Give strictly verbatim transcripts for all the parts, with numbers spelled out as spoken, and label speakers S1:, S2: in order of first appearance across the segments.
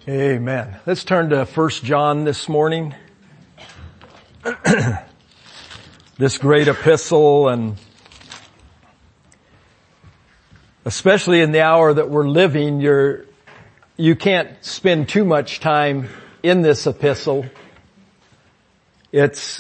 S1: Amen. Let's turn to First John this morning. This great epistle, and especially in the hour that we're living, you're, you can't spend too much time in this epistle. It's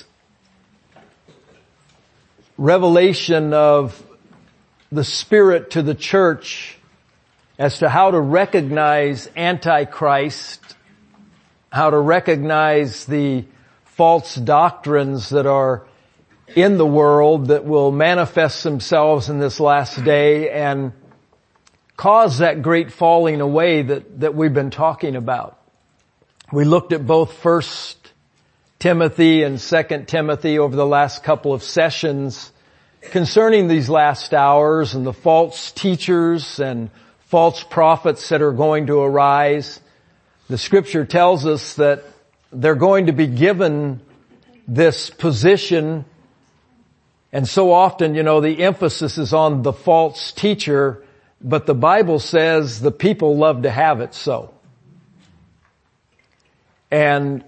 S1: revelation of the Spirit to the church as to how to recognize Antichrist, how to recognize the false doctrines that are in the world that will manifest themselves in this last day and cause that great falling away that, that we've been talking about. We looked at both First Timothy and Second Timothy over the last couple of sessions concerning these last hours and the false teachers and false prophets that are going to arise. The scripture tells us that they're going to be given this position, and so often, you know, the emphasis is on the false teacher, but the Bible says the people love to have it so. And,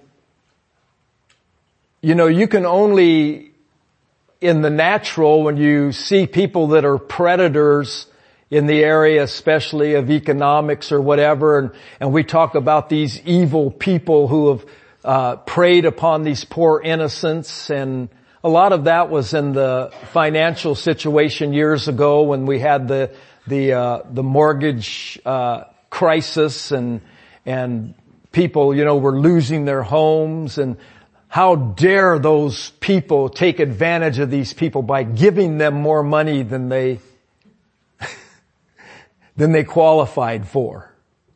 S1: you know, you can only, in the natural, when you see people that are predators in the area, especially of economics or whatever, and, and we talk about these evil people who have uh preyed upon these poor innocents, and a lot of that was in the financial situation years ago when we had the the uh the mortgage uh crisis, and and people, you know, were losing their homes, and how dare those people take advantage of these people by giving them more money than they than they qualified for.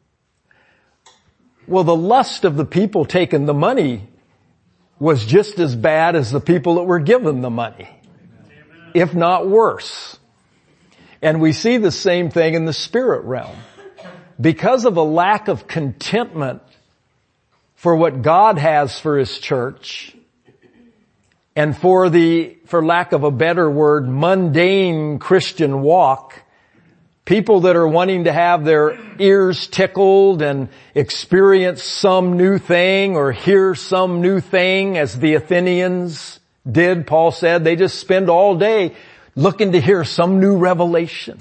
S1: Well, the lust of the people taking the money was just as bad as the people that were given the money, if not worse. And we see the same thing in the spirit realm. Because of a lack of contentment for what God has for His church, and for the, for lack of a better word, mundane Christian walk, people that are wanting to have their ears tickled and experience some new thing or hear some new thing, as the Athenians did, Paul said. They just spend all day looking to hear some new revelation.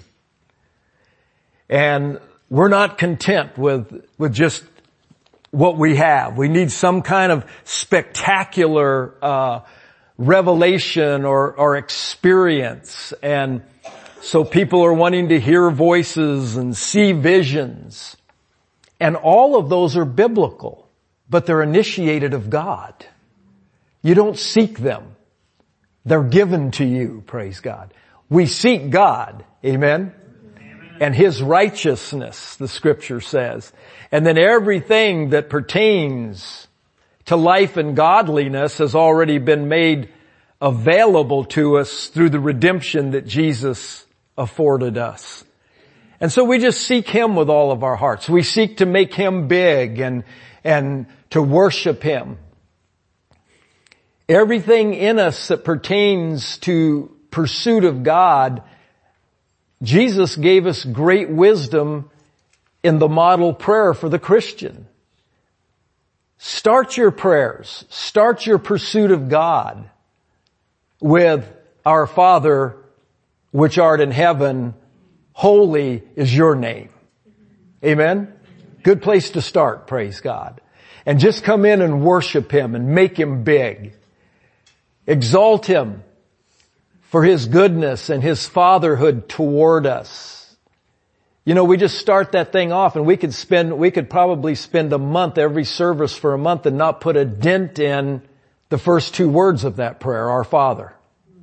S1: And we're not content with, with just what we have. We need some kind of spectacular, uh, revelation or, or experience. And so people are wanting to hear voices and see visions. And all of those are biblical, but they're initiated of God. You don't seek them. They're given to you, praise God. We seek God, amen? Amen. And His righteousness, the scripture says. And then everything that pertains to life and godliness has already been made available to us through the redemption that Jesus afforded us. And so we just seek Him with all of our hearts. We seek to make Him big and, and to worship Him. Everything in us that pertains to pursuit of God, Jesus gave us great wisdom in the model prayer for the Christian. Start your prayers, start your pursuit of God with Our Father which art in heaven, holy is your name. Amen? Good place to start, praise God. And just come in and worship Him and make Him big. Exalt Him for His goodness and His fatherhood toward us. You know, we just start that thing off, and we could spend, we could probably spend a month, every service for a month, and not put a dent in the first two words of that prayer, Our Father.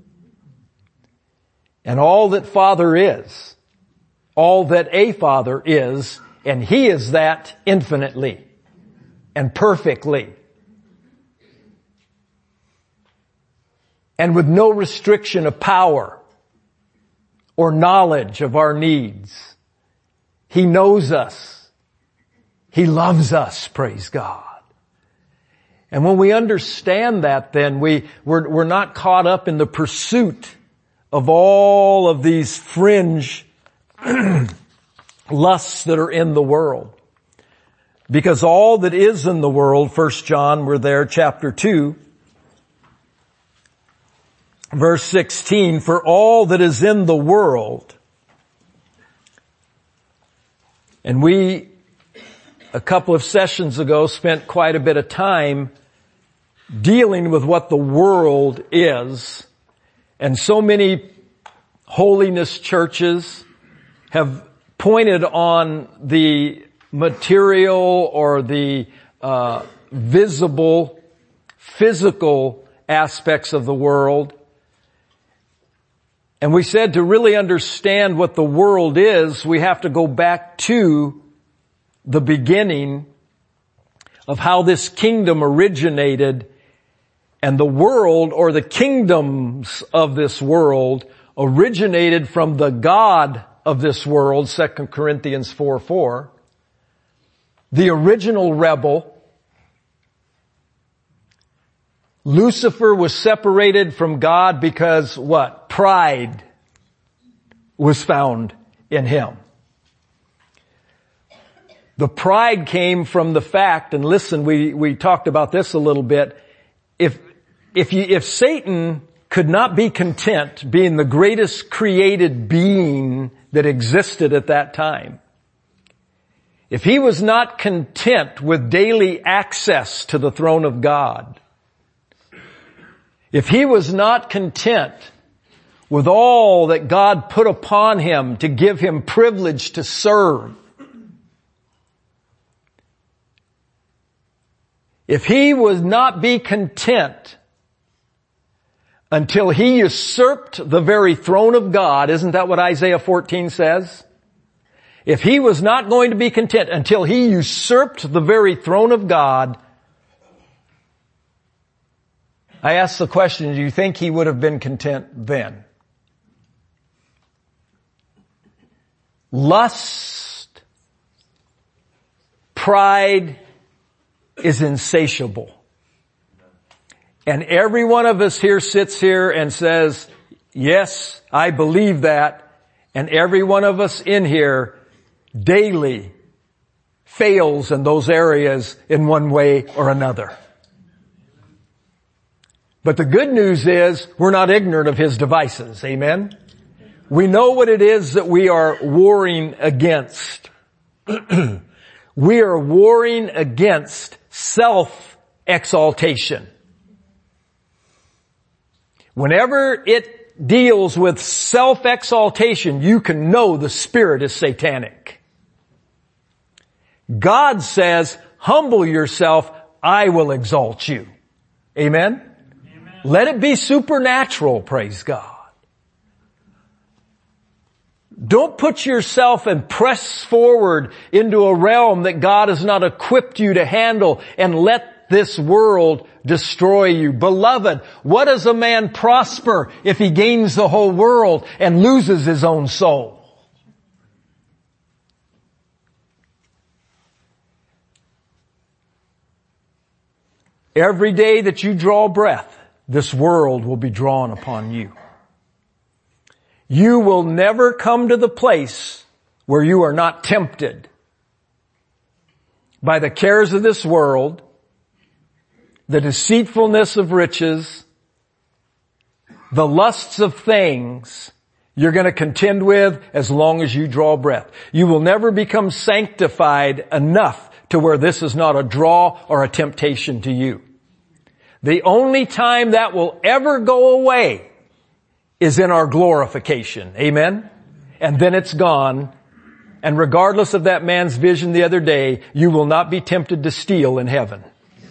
S1: And all that Father is, all that a Father is, and He is that infinitely and perfectly. And with no restriction of power or knowledge of our needs. He knows us. He loves us, praise God. And when we understand that, then we, we're, we're not caught up in the pursuit of all of these fringe lusts that are in the world. Because all that is in the world, First John, we're there, chapter two, verse sixteen, for all that is in the world. And we, a couple of sessions ago, spent quite a bit of time dealing with what the world is. And so many holiness churches have pointed on the material or the uh, visible, physical aspects of the world. And we said to really understand what the world is, we have to go back to the beginning of how this kingdom originated. And the world, or the kingdoms of this world, originated from the God of this world, Second Corinthians four four. The original rebel. Lucifer was separated from God because what? Pride was found in him. The pride came from the fact, and listen, we, we talked about this a little bit. If, if you, if Satan could not be content being the greatest created being that existed at that time, if he was not content with daily access to the throne of God, if he was not content with all that God put upon him to give him privilege to serve, if he would not be content until he usurped the very throne of God, isn't that what Isaiah fourteen says? If he was not going to be content until he usurped the very throne of God, I ask the question, do you think he would have been content then? Lust, pride is insatiable. And every one of us here sits here and says, yes, I believe that. And every one of us in here daily fails in those areas in one way or another. But the good news is we're not ignorant of his devices. Amen? We know what it is that we are warring against. We are warring against self-exaltation. Whenever it deals with self-exaltation, you can know the spirit is satanic. God says, humble yourself, I will exalt you. Amen? Amen. Let it be supernatural, praise God. Don't put yourself and press forward into a realm that God has not equipped you to handle and let this world destroy you. Beloved, what does a man prosper if he gains the whole world and loses his own soul? Every day that you draw breath, this world will be drawn upon you. You will never come to the place where you are not tempted by the cares of this world, the deceitfulness of riches, the lusts of things you're going to contend with as long as you draw breath. You will never become sanctified enough to where this is not a draw or a temptation to you. The only time that will ever go away is in our glorification. Amen? And then it's gone. And regardless of that man's vision the other day, you will not be tempted to steal in heaven.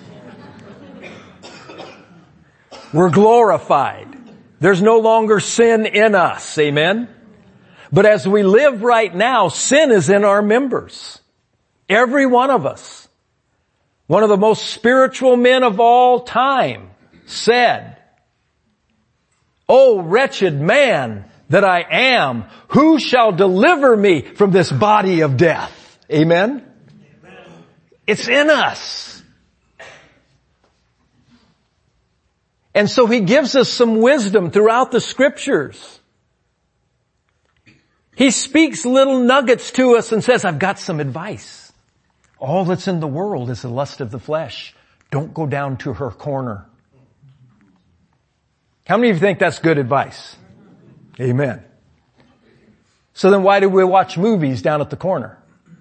S1: We're glorified. There's no longer sin in us. Amen? But as we live right now, sin is in our members. Every one of us. One of the most spiritual men of all time said, "O wretched man that I am, who shall deliver me from this body of death?" Amen? Amen. It's in us. And so he gives us some wisdom throughout the scriptures. He speaks little nuggets to us and says, I've got some advice. All that's in the world is the lust of the flesh. Don't go down to her corner. How many of you think that's good advice? Amen. So then why do we watch movies down at the corner?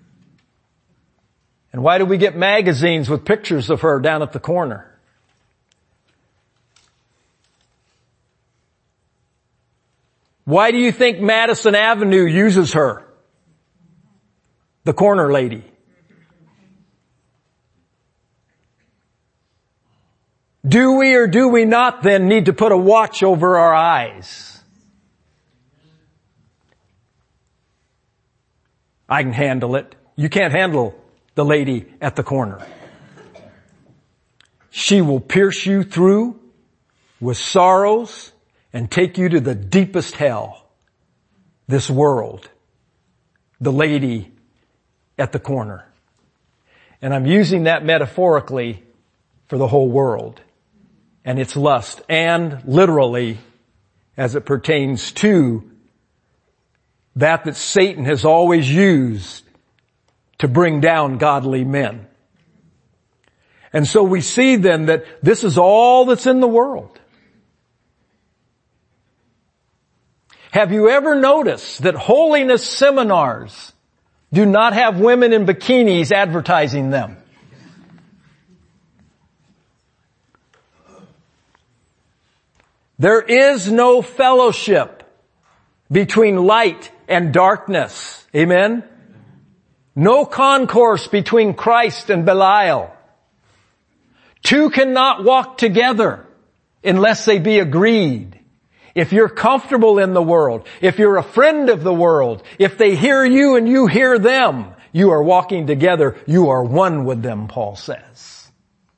S1: And why do we get magazines with pictures of her down at the corner? Why do you think Madison Avenue uses her? The corner lady. Do we or do we not then need to put a watch over our eyes? I can handle it. You can't handle the lady at the corner. She will pierce you through with sorrows and take you to the deepest hell. This world. The lady at the corner. And I'm using that metaphorically for the whole world and its lust, and literally as it pertains to that that Satan has always used to bring down godly men. And so we see then that this is all that's in the world. Have you ever noticed that holiness seminars do not have women in bikinis advertising them? There is no fellowship between light and darkness. Amen? No concourse between Christ and Belial. Two cannot walk together unless they be agreed. If you're comfortable in the world, if you're a friend of the world, if they hear you and you hear them, you are walking together. You are one with them, Paul says.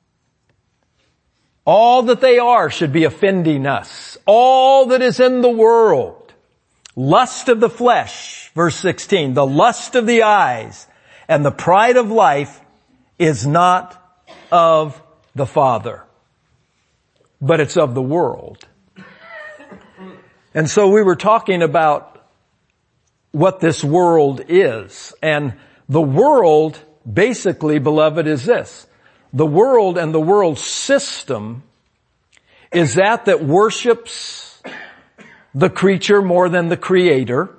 S1: All that they are should be offending us. All that is in the world. Lust of the flesh, verse sixteen, the lust of the eyes and the pride of life is not of the Father, but it's of the world. And so we were talking about what this world is. And the world, basically, beloved, is this. The world and the world system is that that worships the creature more than the Creator.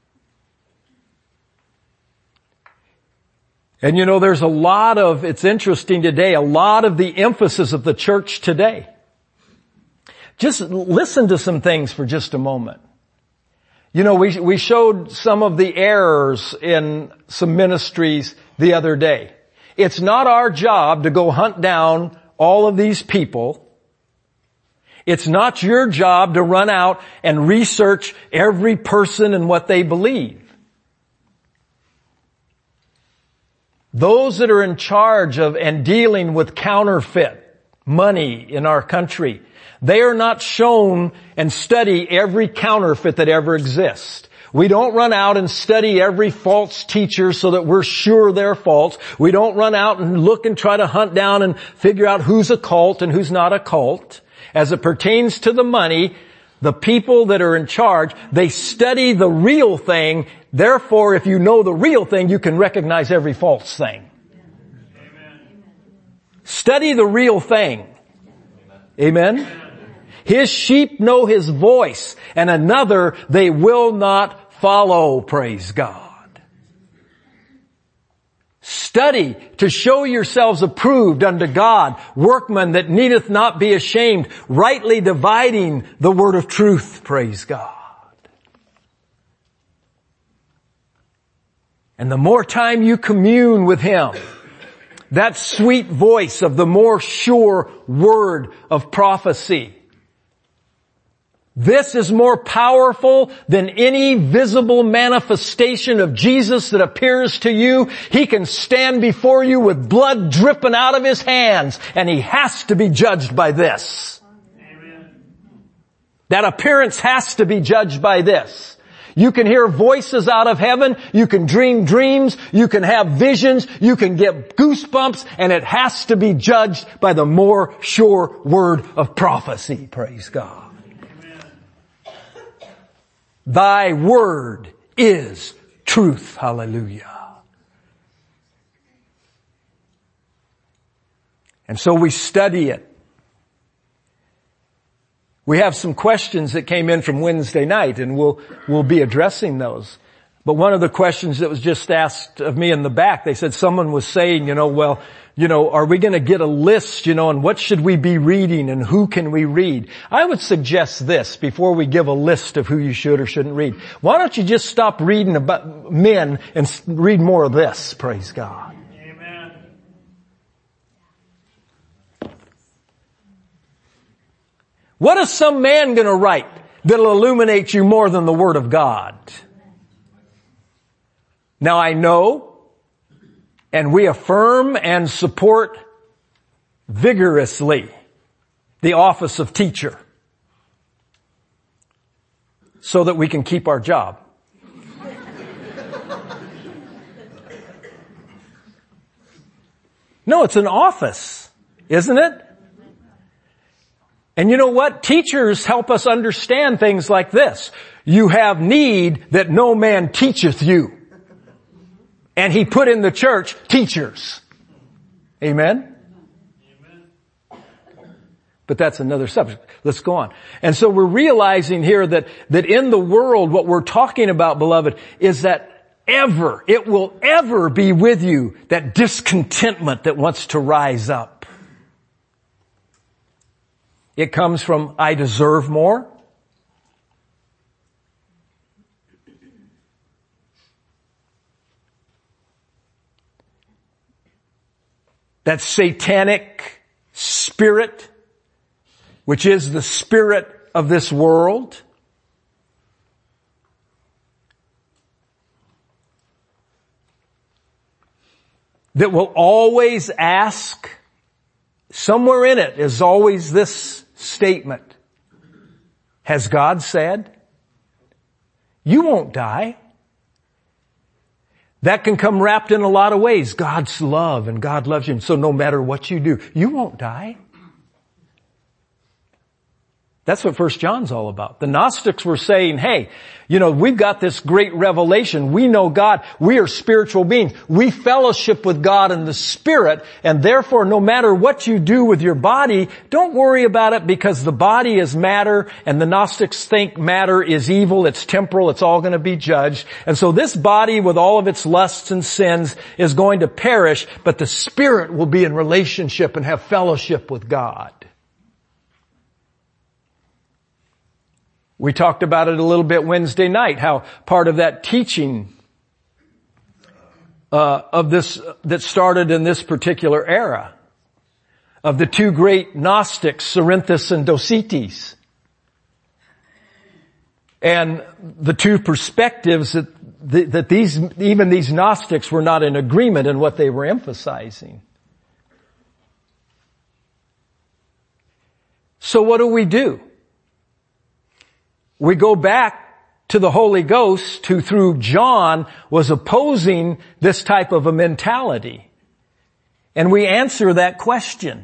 S1: And you know, there's a lot of, it's interesting today, a lot of the emphasis of the church today. Just listen to some things for just a moment. You know, we, we showed some of the errors in some ministries the other day. It's not our job to go hunt down all of these people. It's not your job to run out and research every person and what they believe. Those that are in charge of and dealing with counterfeit money in our country, they are not shown and study every counterfeit that ever exists. We don't run out and study every false teacher so that we're sure they're false. We don't run out and look and try to hunt down and figure out who's a cult and who's not a cult. As it pertains to the money, the people that are in charge, they study the real thing. Therefore, if you know the real thing, you can recognize every false thing. Amen. Study the real thing. Amen. Amen. His sheep know His voice, and another they will not follow, praise God. Study to show yourselves approved unto God, workmen that needeth not be ashamed, rightly dividing the word of truth, praise God. And the more time you commune with Him, that sweet voice of the more sure word of prophecy, this is more powerful than any visible manifestation of Jesus that appears to you. He can stand before you with blood dripping out of His hands, and He has to be judged by this. Amen. That appearance has to be judged by this. You can hear voices out of heaven, you can dream dreams, you can have visions, you can get goosebumps, and it has to be judged by the more sure word of prophecy, praise God. Thy word is truth. Hallelujah. And so we study it. We have some questions that came in from Wednesday night, and we'll, we'll be addressing those. But one of the questions that was just asked of me in the back, they said someone was saying, you know, well, you know, are we going to get a list, you know, and what should we be reading and who can we read? I would suggest this before we give a list of who you should or shouldn't read. Why don't you just stop reading about men and read more of this? Praise God.
S2: Amen.
S1: What is some man going to write that'll illuminate you more than the Word of God? Now I know, and we affirm and support vigorously the office of teacher so that we can keep our job. No, it's an office, isn't it? And you know what? Teachers help us understand things like this. You have need that no man teacheth you. And he put in the church teachers. Amen? Amen. But that's another subject. Let's go on. And so we're realizing here that, that in the world, what we're talking about, beloved, is that ever, it will ever be with you, that discontentment that wants to rise up. It comes from, I deserve more. That satanic spirit, which is the spirit of this world. That will always ask, somewhere in it is always this statement. Has God said? You won't die. That can come wrapped in a lot of ways. God's love, and God loves you. And so no matter what you do, you won't die. That's what First John's all about. The Gnostics were saying, hey, you know, we've got this great revelation. We know God. We are spiritual beings. We fellowship with God in the Spirit, and therefore no matter what you do with your body, don't worry about it because the body is matter, and the Gnostics think matter is evil, it's temporal, it's all going to be judged. And so this body with all of its lusts and sins is going to perish, but the Spirit will be in relationship and have fellowship with God. We talked about it a little bit Wednesday night, how part of that teaching uh, of this that started in this particular era of the two great Gnostics, Cerinthus and Docetes, and the two perspectives that that these even these Gnostics were not in agreement in what they were emphasizing. So what do we do? We go back to the Holy Ghost, who through John was opposing this type of a mentality. And we answer that question.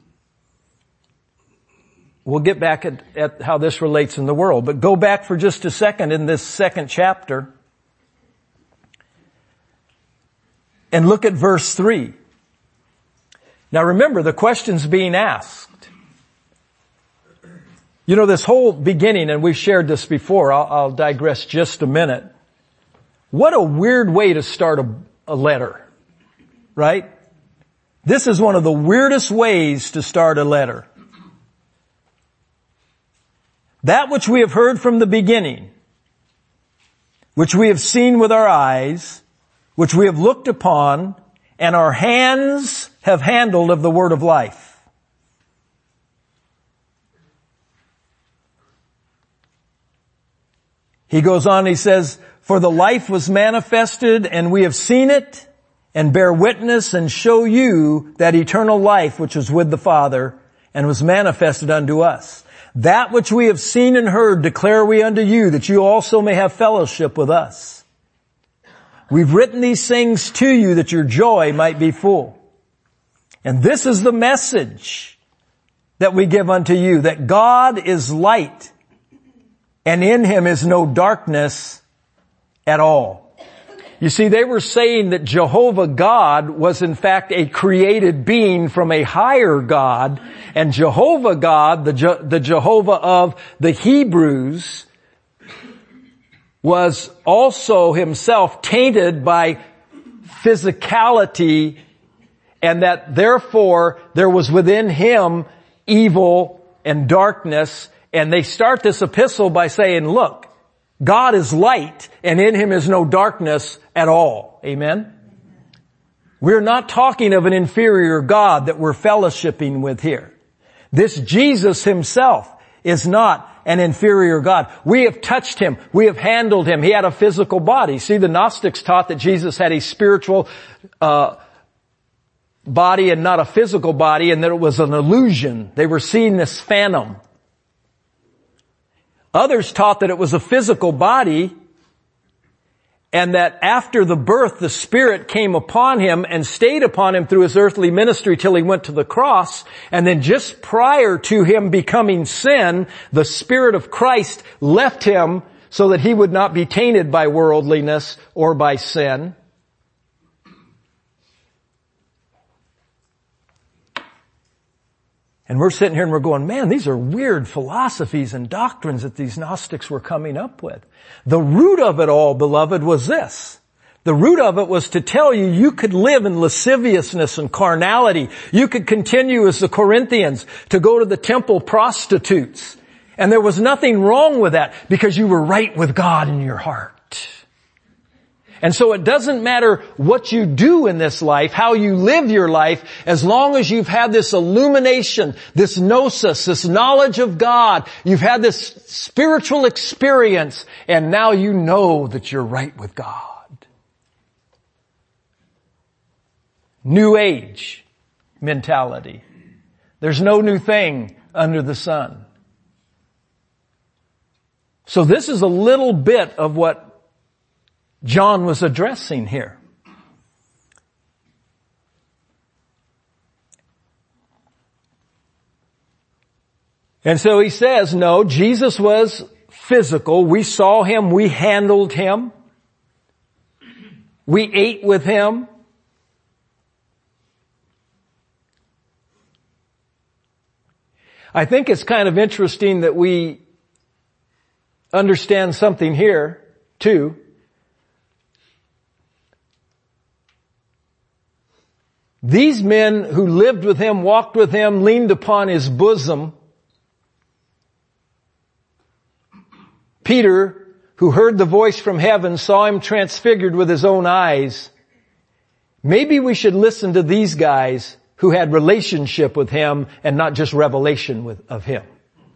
S1: We'll get back at, at how this relates in the world, but go back for just a second in this second chapter and look at verse three. Now remember, the question's being asked. You know, this whole beginning, and we've shared this before, I'll, I'll digress just a minute. What a weird way to start a, a letter, right? This is one of the weirdest ways to start a letter. That which we have heard from the beginning, which we have seen with our eyes, which we have looked upon, and our hands have handled of the word of life. He goes on, he says, for the life was manifested, and we have seen it, and bear witness, and show you that eternal life which was with the Father, and was manifested unto us. That which we have seen and heard declare we unto you, that you also may have fellowship with us. We've written these things to you, that your joy might be full. And this is the message that we give unto you, that God is light, and in him is no darkness at all. You see, they were saying that Jehovah God was in fact a created being from a higher God, and Jehovah God, the, Je- the Jehovah of the Hebrews, was also himself tainted by physicality, and that therefore there was within him evil and darkness. And they start this epistle by saying, look, God is light and in him is no darkness at all. Amen? We're not talking of an inferior God that we're fellowshipping with here. This Jesus himself is not an inferior God. We have touched him. We have handled him. He had a physical body. See, the Gnostics taught that Jesus had a spiritual uh body and not a physical body, and that it was an illusion. They were seeing this phantom. Others taught that it was a physical body, and that after the birth, the Spirit came upon him and stayed upon him through his earthly ministry till he went to the cross. And then just prior to him becoming sin, the Spirit of Christ left him so that he would not be tainted by worldliness or by sin. And we're sitting here and we're going, man, these are weird philosophies and doctrines that these Gnostics were coming up with. The root of it all, beloved, was this. The root of it was to tell you you could live in lasciviousness and carnality. You could continue as the Corinthians to go to the temple prostitutes. And there was nothing wrong with that because you were right with God in your heart. And so it doesn't matter what you do in this life, how you live your life, as long as you've had this illumination, this gnosis, this knowledge of God, you've had this spiritual experience, and now you know that you're right with God. New age mentality. There's no new thing under the sun. So this is a little bit of what John was addressing here. And so he says, no, Jesus was physical. We saw him. We handled him. We ate with him. I think it's kind of interesting that we understand something here, too. These men who lived with him, walked with him, leaned upon his bosom. Peter, who heard the voice from heaven, saw him transfigured with his own eyes. Maybe we should listen to these guys who had relationship with him and not just revelation with, of him.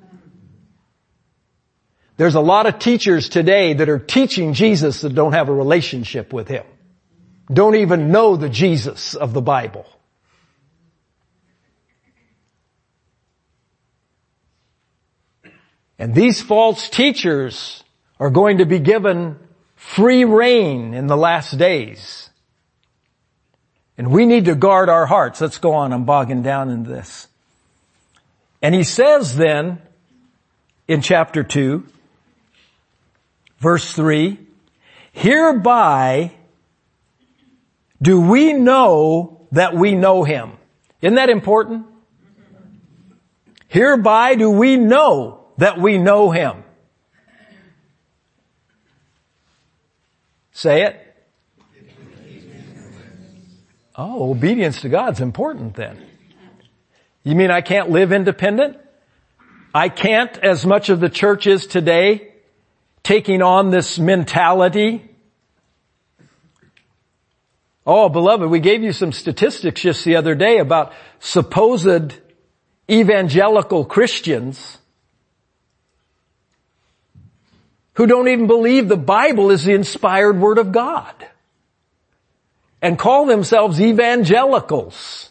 S1: There's a lot of teachers today that are teaching Jesus that don't have a relationship with him. Don't even know the Jesus of the Bible. And these false teachers are going to be given free rein in the last days. And we need to guard our hearts. Let's go on. I'm bogging down in this. And he says then, in chapter two, verse three, hereby do we know that we know him? Isn't that important? Hereby do we know that we know him? Say it. Oh, obedience to God's important then. You mean I can't live independent? I can't, as much of the church is today, taking on this mentality. Oh, beloved, we gave you some statistics just the other day about supposed evangelical Christians who don't even believe the Bible is the inspired Word of God and call themselves evangelicals.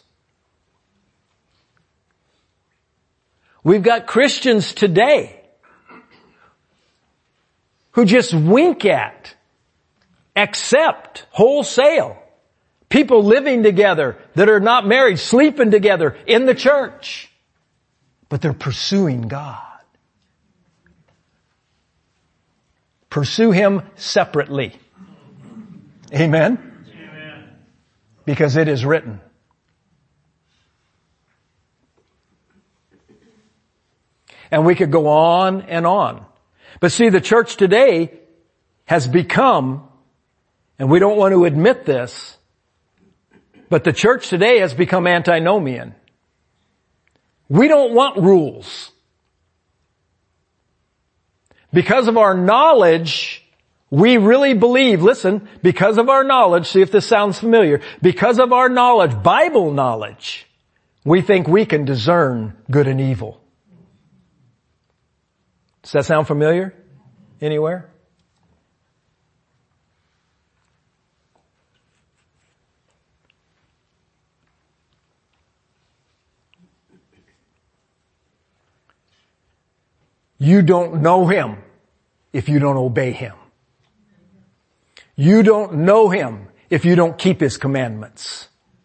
S1: We've got Christians today who just wink at, accept wholesale people living together that are not married, sleeping together in the church. But they're pursuing God. Pursue him separately. Amen?
S2: Amen.
S1: Because it is written. And we could go on and on. But see, the church today has become, and we don't want to admit this, but the church today has become antinomian. We don't want rules. Because of our knowledge, we really believe, listen, because of our knowledge, see if this sounds familiar, because of our knowledge, Bible knowledge, we think we can discern good and evil. Does that sound familiar? Anywhere? You don't know Him if you don't obey Him. You don't know Him if you don't keep His commandments.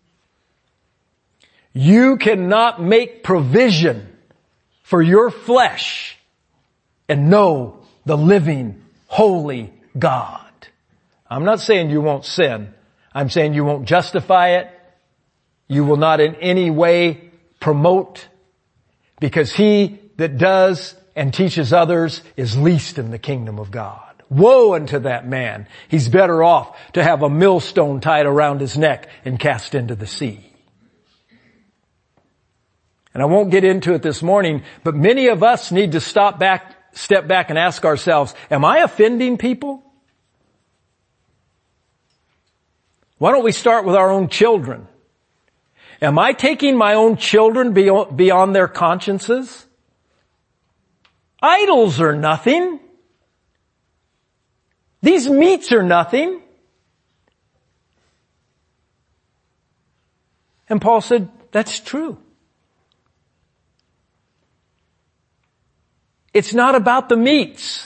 S1: You cannot make provision for your flesh and know the living, holy God. I'm not saying you won't sin. I'm saying you won't justify it. You will not in any way promote, because he that does and teaches others is least in the kingdom of God. Woe unto that man. He's better off to have a millstone tied around his neck and cast into the sea. And I won't get into it this morning, but many of us need to stop back, step back and ask ourselves, am I offending people? Why don't we start with our own children? Am I taking my own children beyond their consciences? Idols are nothing. These meats are nothing. And Paul said, that's true. It's not about the meats.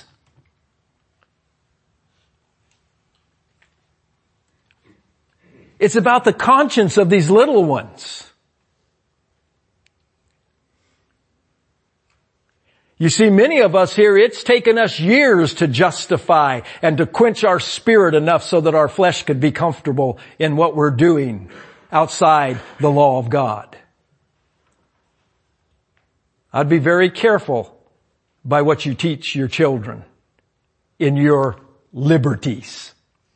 S1: It's about the conscience of these little ones. You see, many of us here, it's taken us years to justify and to quench our spirit enough so that our flesh could be comfortable in what we're doing outside the law of God. I'd be very careful by what you teach your children in your liberties.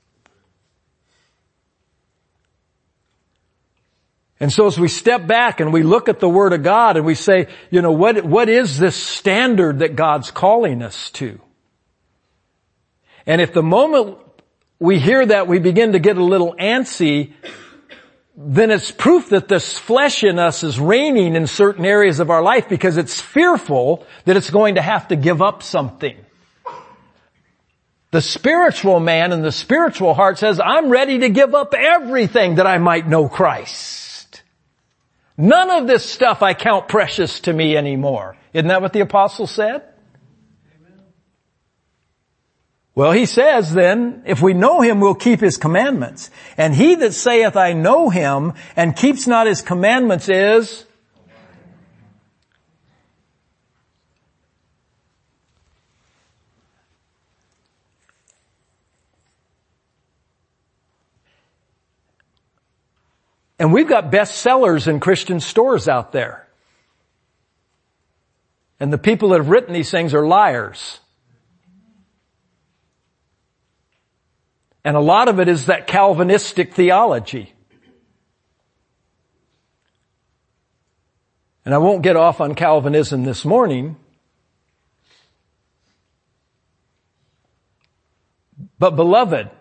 S1: And so as we step back and we look at the Word of God and we say, you know, what, what is this standard that God's calling us to? And if the moment we hear that we begin to get a little antsy, then it's proof that this flesh in us is reigning in certain areas of our life because it's fearful that it's going to have to give up something. The spiritual man and the spiritual heart says, I'm ready to give up everything that I might know Christ. None of this stuff I count precious to me anymore. Isn't that what the apostle said? Amen. Well, he says then, if we know him, we'll keep his commandments. And he that saith, I know him, and keeps not his commandments is... And we've got bestsellers in Christian stores out there. And the people that have written these things are liars. And a lot of it is that Calvinistic theology. And I won't get off on Calvinism this morning. But beloved,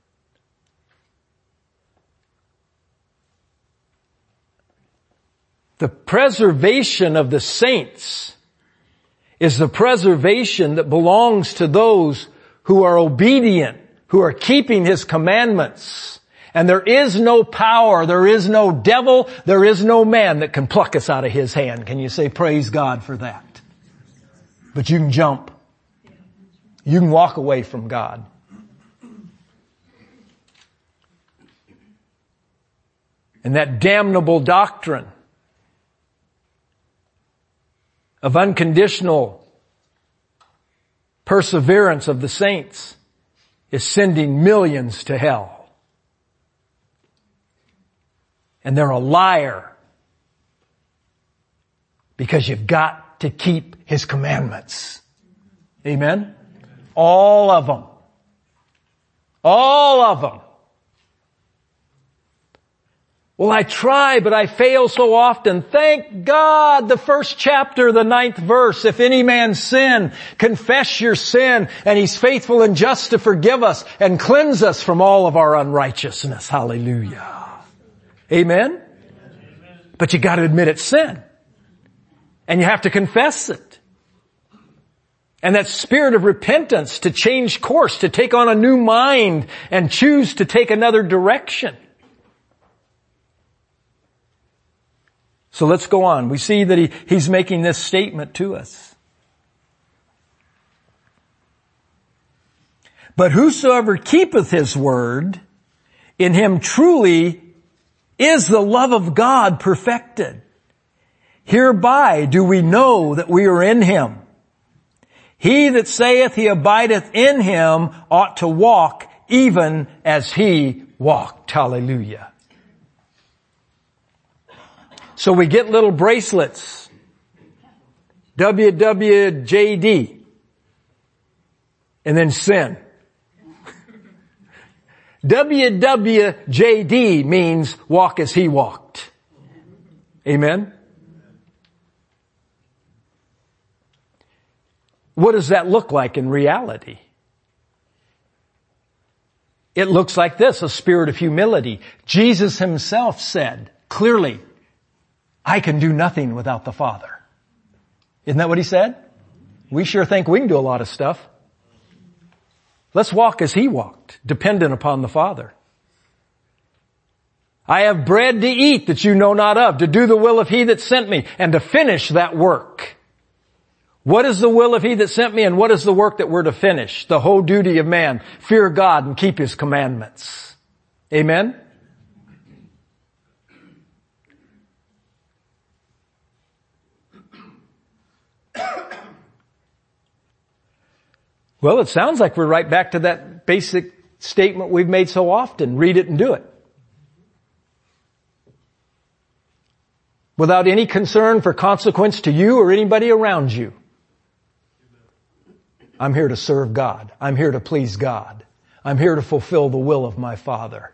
S1: the preservation of the saints is the preservation that belongs to those who are obedient, who are keeping his commandments. And there is no power, there is no devil, there is no man that can pluck us out of his hand. Can you say praise God for that? But you can jump. You can walk away from God. And that damnable doctrine of unconditional perseverance of the saints is sending millions to hell. And they're a liar. Because you've got to keep His commandments. Amen? All of them. All of them. Well, I try, but I fail so often. Thank God, the first chapter, the ninth verse. If any man sin, confess your sin, and He's faithful and just to forgive us and cleanse us from all of our unrighteousness. Hallelujah. Amen? But you got to admit it's sin. And you have to confess it. And that spirit of repentance to change course, to take on a new mind and choose to take another direction. So let's go on. We see that he, he's making this statement to us. But whosoever keepeth His word, in him truly is the love of God perfected. Hereby do we know that we are in Him. He that saith he abideth in Him ought to walk even as He walked. Hallelujah. So we get little bracelets. W W J D. And then sin. W W J D means walk as He walked. Amen? What does that look like in reality? It looks like this, a spirit of humility. Jesus Himself said clearly, I can do nothing without the Father. Isn't that what He said? We sure think we can do a lot of stuff. Let's walk as He walked, dependent upon the Father. I have bread to eat that you know not of, to do the will of He that sent me, and to finish that work. What is the will of He that sent me, and what is the work that we're to finish? The whole duty of man, fear God and keep His commandments. Amen? Well, it sounds like we're right back to that basic statement we've made so often. Read it and do it. Without any concern for consequence to you or anybody around you. I'm here to serve God. I'm here to please God. I'm here to fulfill the will of my Father.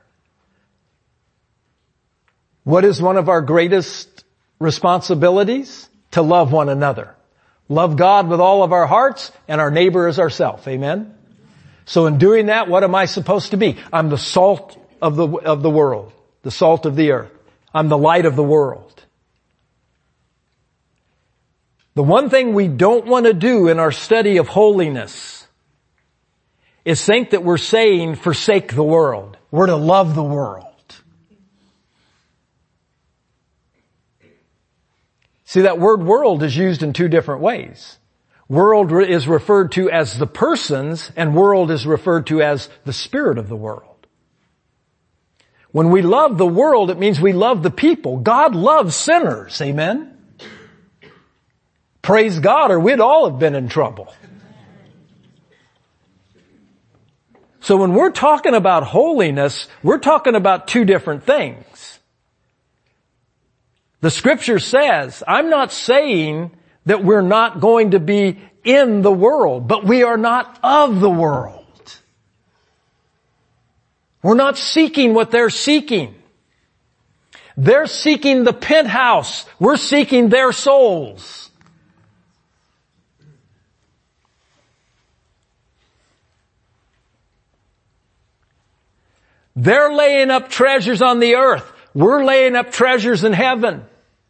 S1: What is one of our greatest responsibilities? To love one another. Love God with all of our hearts and our neighbor as ourselves. Amen? So in doing that, what am I supposed to be? I'm the salt of the, of the world. The salt of the earth. I'm the light of the world. The one thing we don't want to do in our study of holiness is think that we're saying forsake the world. We're to love the world. See, that word world is used in two different ways. World is referred to as the persons, and world is referred to as the spirit of the world. When we love the world, it means we love the people. God loves sinners. Amen? Praise God, or we'd all have been in trouble. So when we're talking about holiness, we're talking about two different things. The scripture says, I'm not saying that we're not going to be in the world, but we are not of the world. We're not seeking what they're seeking. They're seeking the penthouse. We're seeking their souls. They're laying up treasures on the earth. We're laying up treasures in heaven.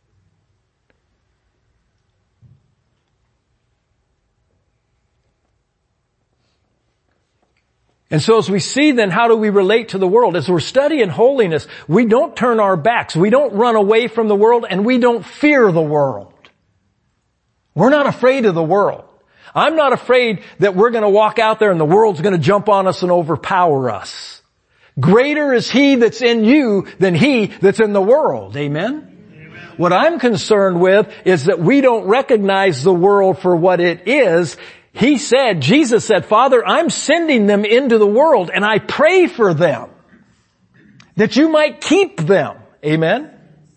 S1: And so as we see then, how do we relate to the world? As we're studying holiness, we don't turn our backs. We don't run away from the world, and we don't fear the world. We're not afraid of the world. I'm not afraid that we're going to walk out there and the world's going to jump on us and overpower us. Greater is He that's in you than he that's in the world. Amen? Amen. What I'm concerned with is that we don't recognize the world for what it is. He said, Jesus said, Father, I'm sending them into the world, and I pray for them that you might keep them Amen?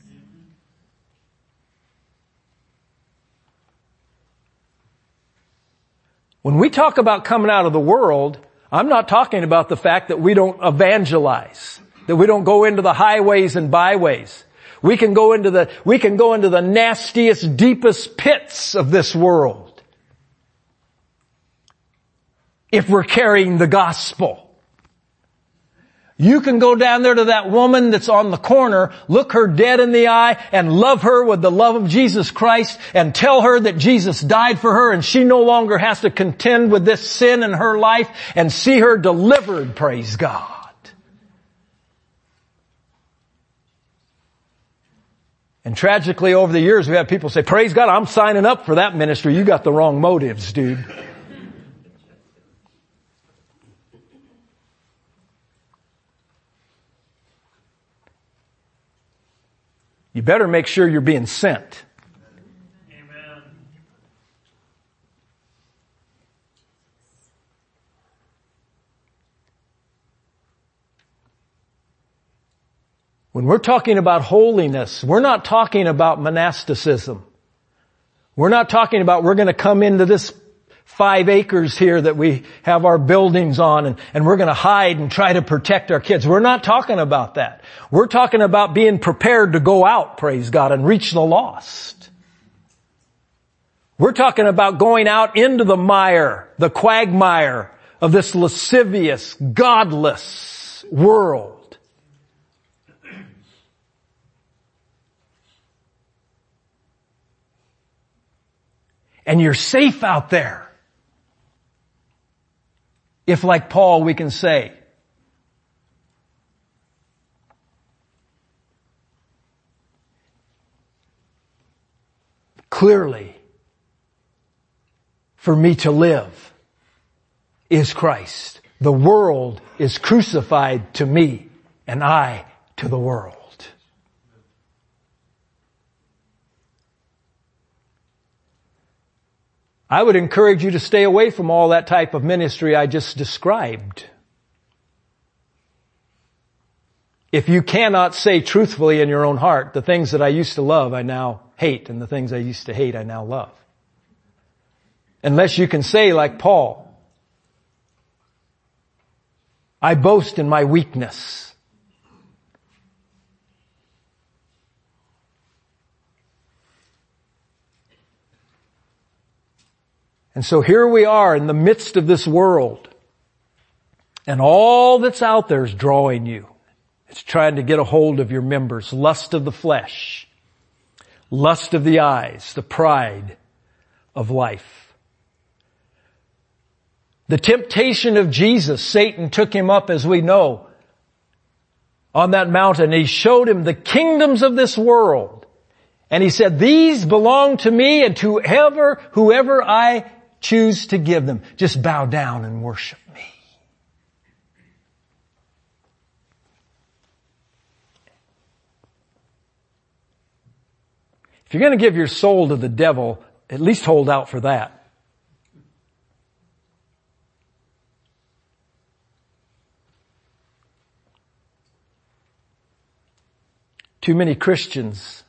S1: When we talk about coming out of the world, I'm not talking about the fact that we don't evangelize, that we don't go into the highways and byways. We can go into the, we can go into the nastiest, deepest pits of this world if we're carrying the gospel. You can go down there to that woman that's on the corner, look her dead in the eye, and love her with the love of Jesus Christ, and tell her that Jesus died for her, and she no longer has to contend with this sin in her life, and see her delivered, praise God. And tragically, over the years, we have people say, praise God, I'm signing up for that ministry. You got the wrong motives, dude. You better make sure you're being sent.
S2: Amen.
S1: When we're talking about holiness, we're not talking about monasticism. We're not talking about we're going to come into this five acres here that we have our buildings on and, and we're going to hide and try to protect our kids. We're not talking about that. We're talking about being prepared to go out, praise God, and reach the lost. We're talking about going out into the mire, the quagmire of this lascivious, godless world. And you're safe out there. If, like Paul, we can say, clearly, for me to live is Christ. The world is crucified to me, and I to the world. I would encourage you to stay away from all that type of ministry I just described. If you cannot say truthfully in your own heart, the things that I used to love I now hate, and the things I used to hate I now love. Unless you can say like Paul, I boast in my weakness. And so here we are in the midst of this world, and all that's out there is drawing you. It's trying to get a hold of your members. Lust of the flesh, lust of the eyes, the pride of life. The temptation of Jesus, Satan took him up, as we know, on that mountain. He showed him the kingdoms of this world. And he said, these belong to me, and to whoever, whoever I choose to give them. Just bow down and worship me. If you're going to give your soul to the devil, at least hold out for that. Too many Christians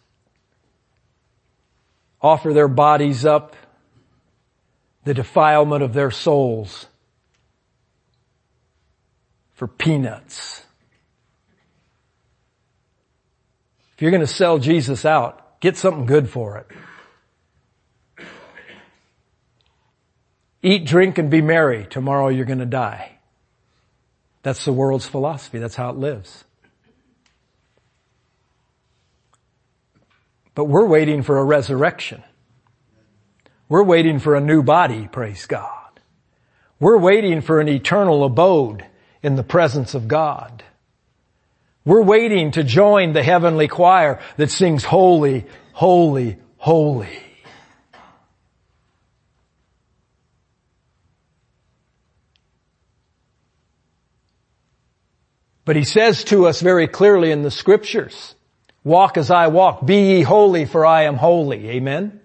S1: offer their bodies up, the defilement of their souls, for peanuts. If you're going to sell Jesus out, get something good for it. Eat, drink, and be merry. Tomorrow you're going to die. That's the world's philosophy. That's how it lives. But we're waiting for a resurrection. We're waiting for a new body, praise God. We're waiting for an eternal abode in the presence of God. We're waiting to join the heavenly choir that sings holy, holy, holy. But he says to us very clearly in the scriptures, walk as I walk, be ye holy, for I am holy. Amen?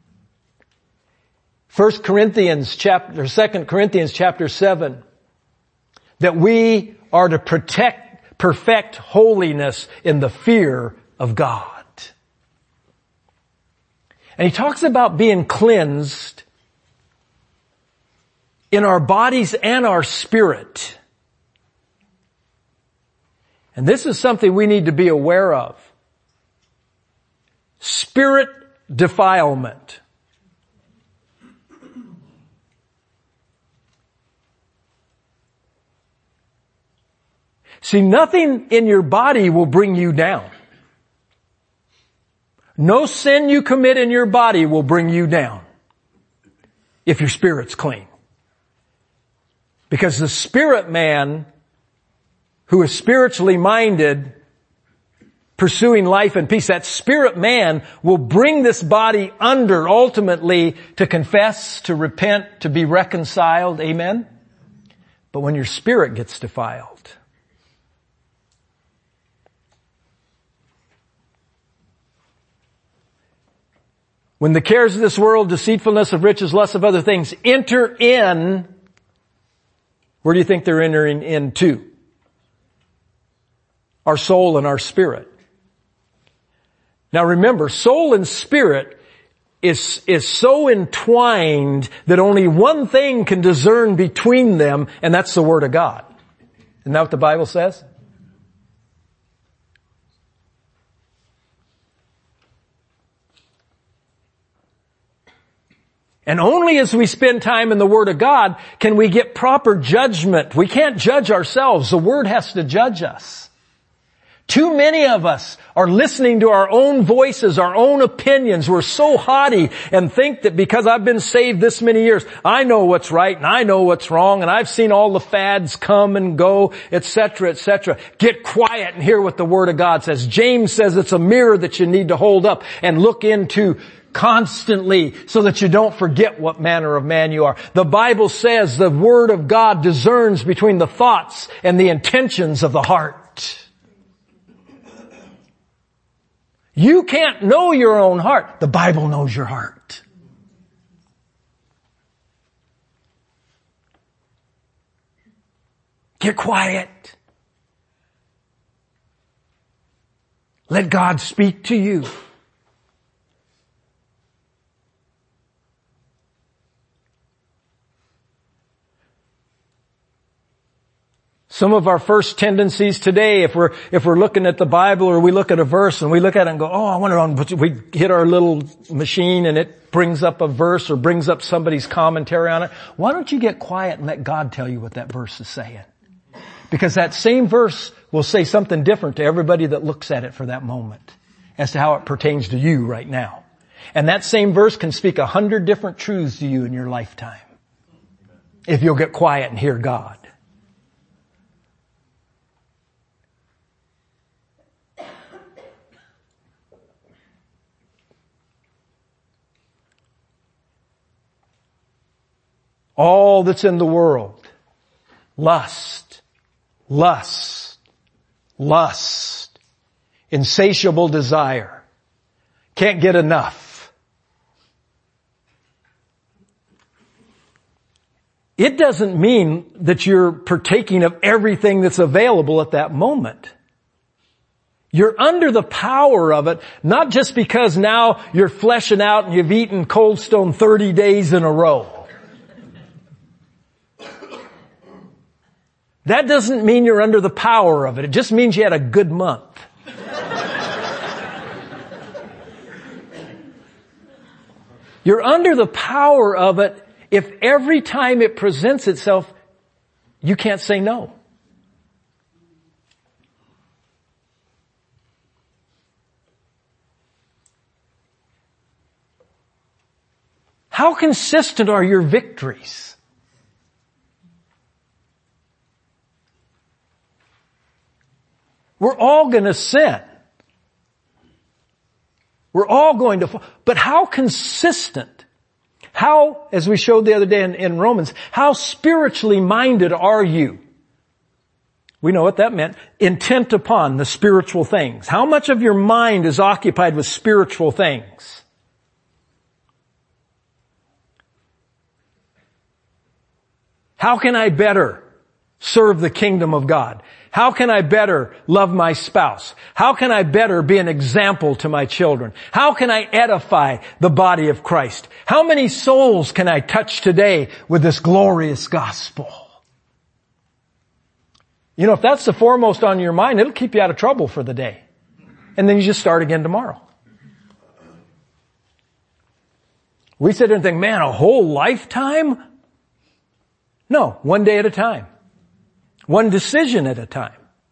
S1: First Corinthians chapter, Second Corinthians chapter seven, that we are to protect, perfect holiness in the fear of God. And he talks about being cleansed in our bodies and our spirit. And this is something we need to be aware of. Spirit defilement. See, nothing in your body will bring you down. No sin you commit in your body will bring you down if your spirit's clean. Because the spirit man who is spiritually minded, pursuing life and peace, that spirit man will bring this body under ultimately to confess, to repent, to be reconciled. Amen? But when your spirit gets defiled, when the cares of this world, deceitfulness of riches, lust of other things enter in, where do you think they're entering into? Our soul and our spirit. Now remember, soul and spirit is, is so entwined that only one thing can discern between them, and that's the Word of God. Isn't that what the Bible says? And only as we spend time in the Word of God can we get proper judgment. We can't judge ourselves. The Word has to judge us. Too many of us are listening to our own voices, our own opinions. We're so haughty and think that because I've been saved this many years, I know what's right and I know what's wrong and I've seen all the fads come and go, et cetera, et cetera. Get quiet and hear what the Word of God says. James says it's a mirror that you need to hold up and look into constantly so that you don't forget what manner of man you are. The Bible says the Word of God discerns between the thoughts and the intentions of the heart. You can't know your own heart. The Bible knows your heart. Get quiet. Let God speak to you. Some of our first tendencies today, if we're, if we're looking at the Bible or we look at a verse and we look at it and go, oh, I wonder, we hit our little machine and it brings up a verse or brings up somebody's commentary on it. Why don't you get quiet and let God tell you what that verse is saying? Because that same verse will say something different to everybody that looks at it for that moment as to how it pertains to you right now. And that same verse can speak a hundred different truths to you in your lifetime if you'll get quiet and hear God. All that's in the world. Lust. Lust. Lust. Insatiable desire. Can't get enough. It doesn't mean that you're partaking of everything that's available at that moment. You're under the power of it, not just because now you're fleshing out and you've eaten Cold Stone thirty days in a row. That doesn't mean you're under the power of it. It just means you had a good month. You're under the power of it if every time it presents itself, you can't say no. How consistent are your victories? We're all going to sin. We're all going to fall. But how consistent, how, as we showed the other day in, in Romans, how spiritually minded are you? We know what that meant. Intent upon the spiritual things. How much of your mind is occupied with spiritual things? How can I better serve the kingdom of God? How can I better love my spouse? How can I better be an example to my children? How can I edify the body of Christ? How many souls can I touch today with this glorious gospel? You know, if that's the foremost on your mind, it'll keep you out of trouble for the day. And then you just start again tomorrow. We sit there and think, man, a whole lifetime? No, one day at a time. One decision at a time.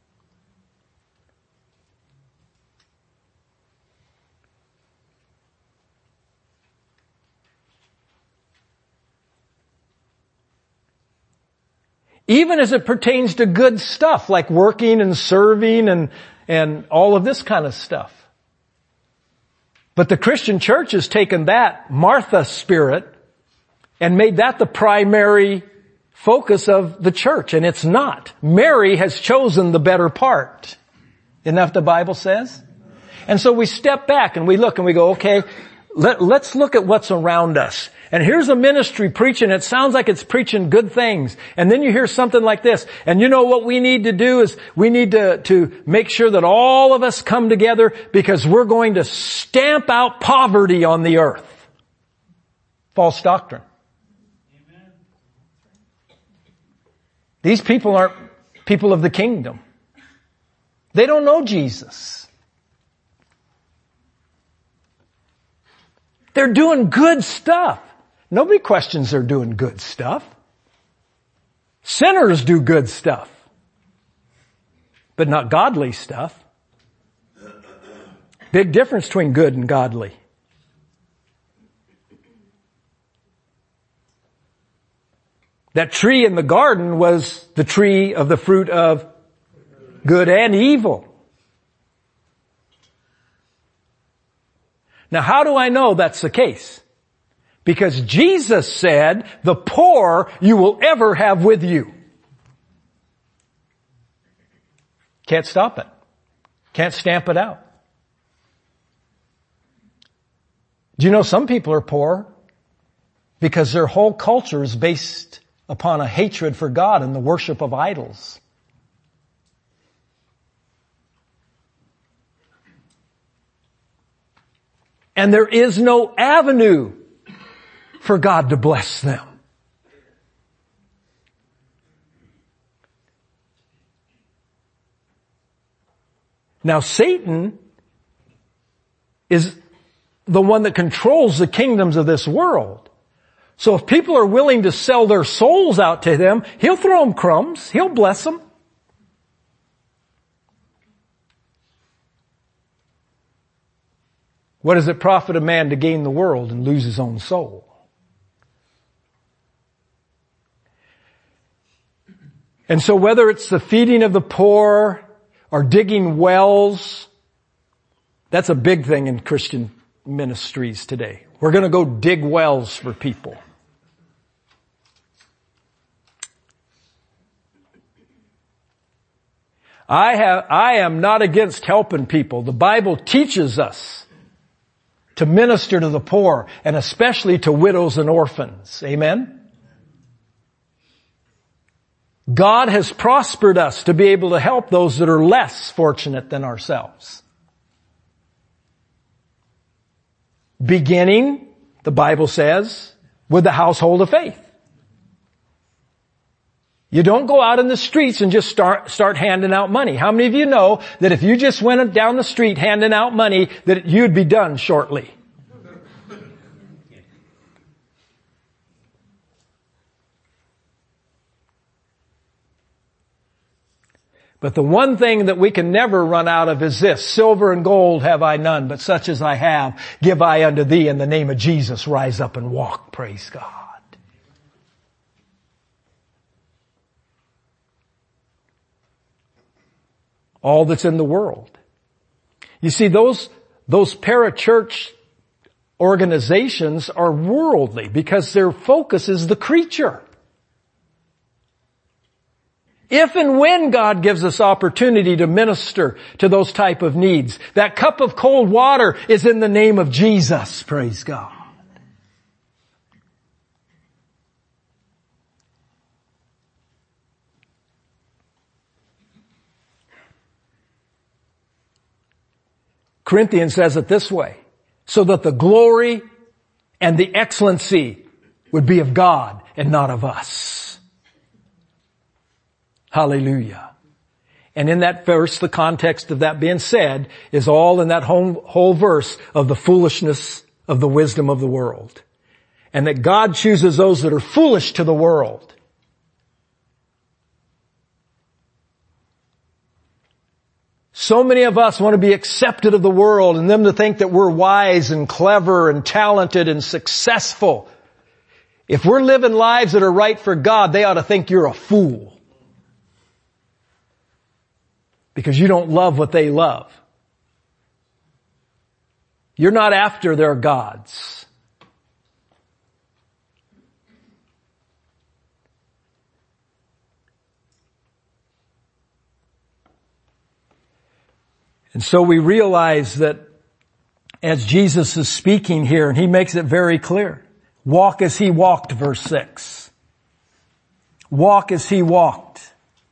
S1: Even as it pertains to good stuff like working and serving and, and all of this kind of stuff. But the Christian church has taken that Martha spirit and made that the primary focus of the church, and it's not. Mary has chosen the better part. Isn't that what the Bible says? And so we step back and we look and we go, okay, let, let's look at what's around us. And here's a ministry preaching. It sounds like it's preaching good things. And then you hear something like this. And you know what we need to do is we need to, to make sure that all of us come together because we're going to stamp out poverty on the earth. False doctrine. These people aren't people of the kingdom. They don't know Jesus. They're doing good stuff. Nobody questions they're doing good stuff. Sinners do good stuff, but not godly stuff. Big difference between good and godly. That tree in the garden was the tree of the fruit of good and evil. Now, how do I know that's the case? Because Jesus said, the poor you will ever have with you. Can't stop it. Can't stamp it out. Do you know some people are poor because their whole culture is based upon a hatred for God and the worship of idols? And there is no avenue for God to bless them. Now Satan is the one that controls the kingdoms of this world. So if people are willing to sell their souls out to him, he'll throw them crumbs. He'll bless them. What does it profit a man to gain the world and lose his own soul? And so whether it's the feeding of the poor or digging wells, that's a big thing in Christian ministries today. We're going to go dig wells for people. I have, I am not against helping people. The Bible teaches us to minister to the poor and especially to widows and orphans. Amen? God has prospered us to be able to help those that are less fortunate than ourselves. Beginning, the Bible says, with the household of faith. You don't go out in the streets and just start, start handing out money. How many of you know that if you just went down the street handing out money, that you'd be done shortly? But the one thing that we can never run out of is this: silver and gold have I none, but such as I have give I unto thee. In the name of Jesus, rise up and walk. Praise God. All that's in the world. You see, those, those parachurch organizations are worldly because their focus is the creature. If and when God gives us opportunity to minister to those type of needs, that cup of cold water is in the name of Jesus. Praise God. Corinthians says it this way, so that the glory and the excellency would be of God and not of us. Hallelujah. And in that verse, the context of that being said is all in that whole, whole verse of the foolishness of the wisdom of the world. And that God chooses those that are foolish to the world. So many of us want to be accepted of the world and them to think that we're wise and clever and talented and successful. If we're living lives that are right for God, they ought to think you're a fool. Because you don't love what they love. You're not after their gods. And so we realize that as Jesus is speaking here, and he makes it very clear, walk as he walked, verse six. Walk as he walked.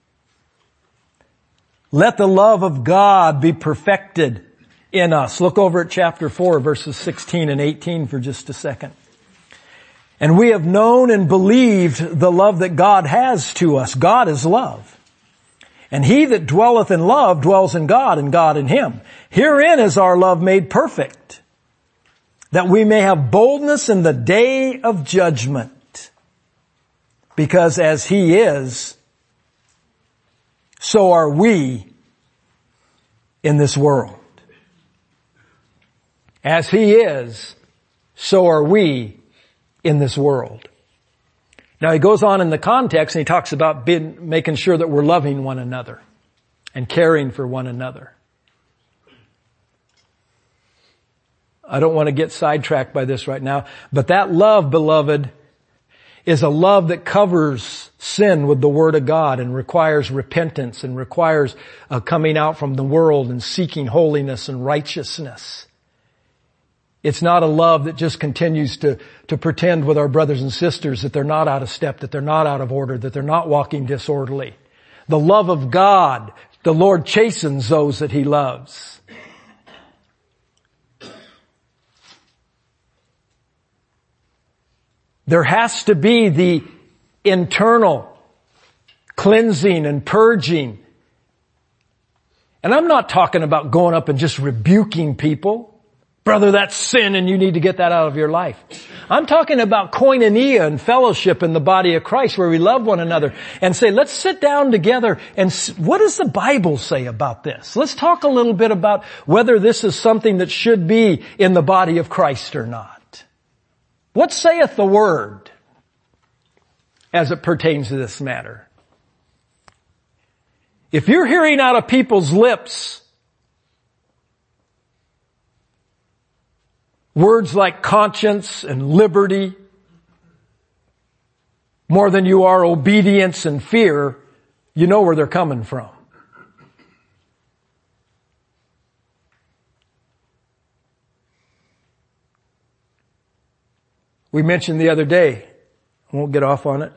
S1: Let the love of God be perfected in us. Look over at chapter four, verses sixteen and eighteen for just a second. And we have known and believed the love that God has to us. God is love. And he that dwelleth in love dwells in God and God in him. Herein is our love made perfect, that we may have boldness in the day of judgment. Because as he is, so are we in this world. As he is, so are we in this world. Now he goes on in the context and he talks about being, making sure that we're loving one another and caring for one another. I don't want to get sidetracked by this right now, but that love, beloved, is a love that covers sin with the Word of God and requires repentance and requires uh, coming out from the world and seeking holiness and righteousness. It's not a love that just continues to, to pretend with our brothers and sisters that they're not out of step, that they're not out of order, that they're not walking disorderly. The love of God, the Lord chastens those that he loves. There has to be the internal cleansing and purging. And I'm not talking about going up and just rebuking people. Brother, that's sin and you need to get that out of your life. I'm talking about koinonia and fellowship in the body of Christ where we love one another and say, let's sit down together and what does the Bible say about this? Let's talk a little bit about whether this is something that should be in the body of Christ or not. What saith the Word as it pertains to this matter? If you're hearing out of people's lips words like conscience and liberty more than you are obedience and fear, you know where they're coming from. We mentioned the other day, I won't get off on it,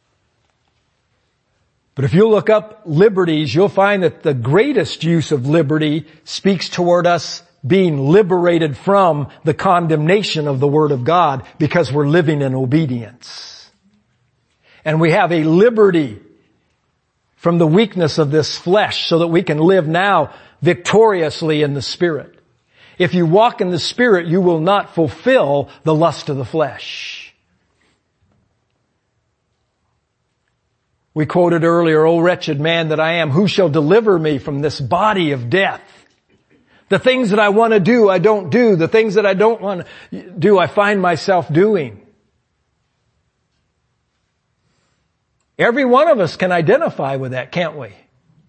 S1: but if you look up liberties, you'll find that the greatest use of liberty speaks toward us being liberated from the condemnation of the Word of God because we're living in obedience. And we have a liberty from the weakness of this flesh so that we can live now victoriously in the Spirit. If you walk in the Spirit, you will not fulfill the lust of the flesh. We quoted earlier, O wretched man that I am, who shall deliver me from this body of death? The things that I want to do, I don't do. The things that I don't want to do, I find myself doing. Every one of us can identify with that, can't we?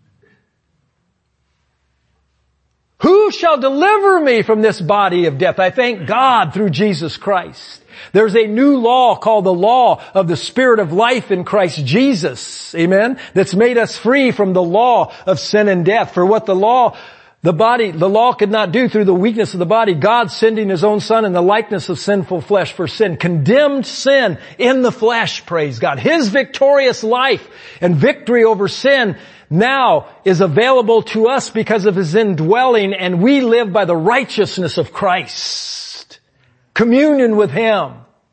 S1: Who shall deliver me from this body of death? I thank God through Jesus Christ. There's a new law called the law of the Spirit of life in Christ Jesus. Amen? That's made us free from the law of sin and death. For what the law, the body, the law could not do through the weakness of the body, God sending His own Son in the likeness of sinful flesh for sin, condemned sin in the flesh, praise God. His victorious life and victory over sin now is available to us because of His indwelling, and we live by the righteousness of Christ. Communion with Him.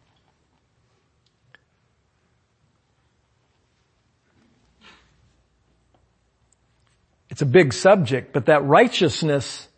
S1: It's a big subject, but that righteousness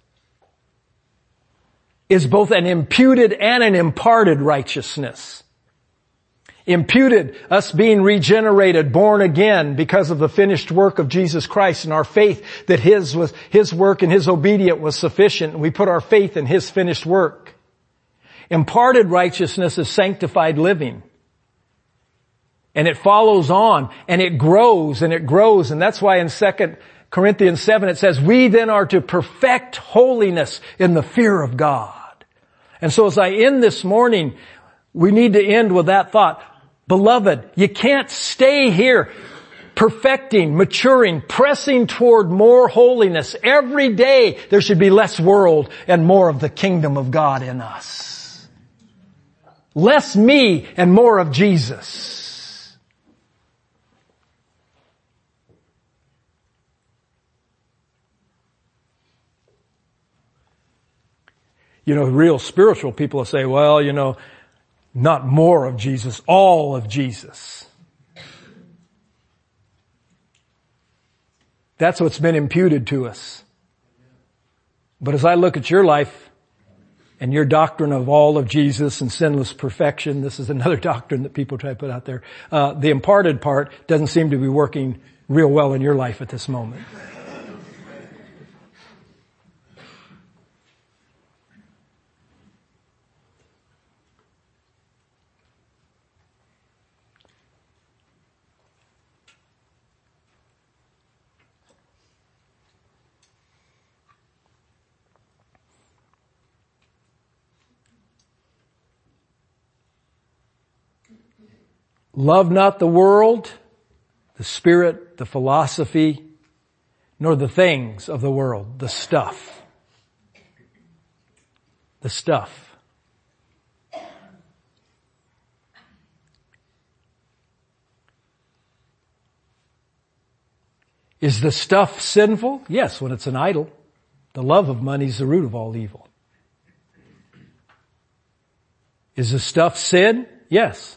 S1: is both an imputed and an imparted righteousness. Imputed, us being regenerated, born again because of the finished work of Jesus Christ and our faith that His was, His work and His obedience was sufficient, and we put our faith in His finished work. Imparted righteousness is sanctified living. And it follows on, and it grows, and it grows, and that's why in Second Corinthians seven it says, we then are to perfect holiness in the fear of God. And so as I end this morning, we need to end with that thought. Beloved, you can't stay here perfecting, maturing, pressing toward more holiness. Every day there should be less world and more of the kingdom of God in us. Less me and more of Jesus. You know, real spiritual people will say, well, you know, not more of Jesus, all of Jesus. That's what's been imputed to us. But as I look at your life and your doctrine of all of Jesus and sinless perfection, this is another doctrine that people try to put out there, uh, the imparted part doesn't seem to be working real well in your life at this moment. Love not the world, the spirit, the philosophy, nor the things of the world, the stuff. The stuff. Is the stuff sinful? Yes, when it's an idol. The love of money is the root of all evil. Is the stuff sin? Yes.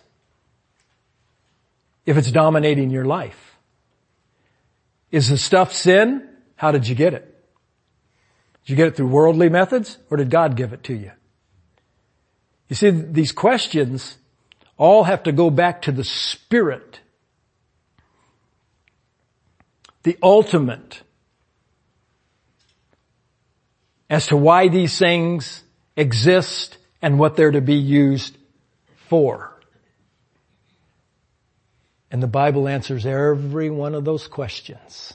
S1: If it's dominating your life. Is the stuff sin? How did you get it? Did you get it through worldly methods, or did God give it to you? You see, these questions all have to go back to the Spirit. The ultimate as to why these things exist and what they're to be used for. And the Bible answers every one of those questions.